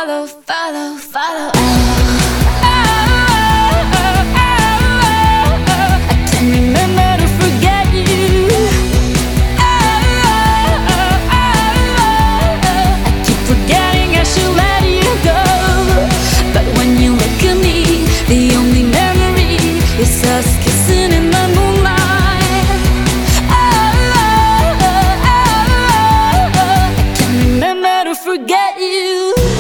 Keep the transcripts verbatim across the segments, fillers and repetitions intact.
follow, follow, follow. Oh, oh, oh, oh, oh. I can't remember to forget you. Oh, oh, oh, oh, oh. I keep forgetting I should let you go. But when you look at me, the only memory is us kissing in the moonlight. Oh, oh, oh, oh, oh. I can't remember to forget you.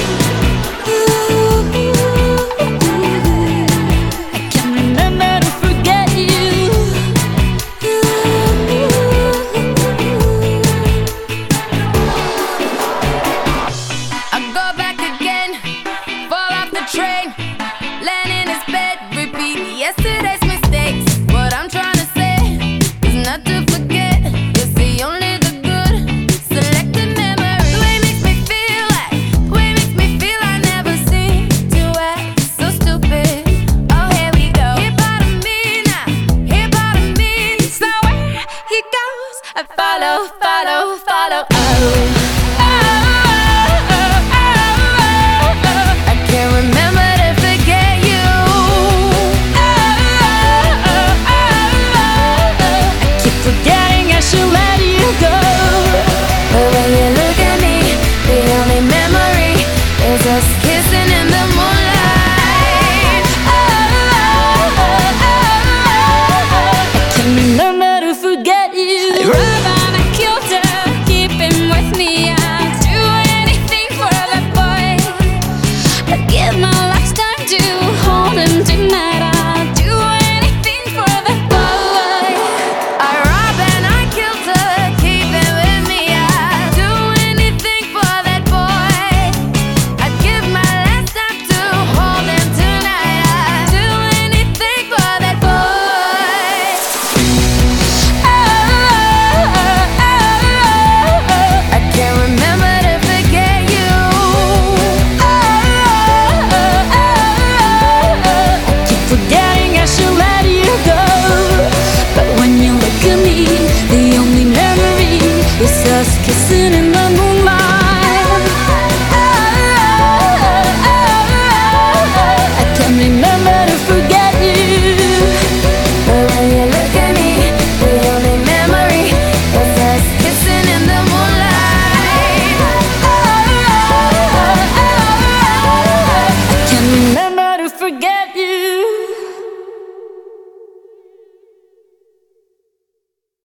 Yesterday's mistakes, what I'm trying to say is not to forget. You see only the good, selected memories. The way it makes me feel like, the way it makes me feel I never seem to act so stupid. Oh, here we go. Here part of me now, here part of me. So where he goes, I follow, follow, follow. Oh, oh, oh, oh, oh, oh. I can't remember to forget you. Forgetting I should let you go. But when you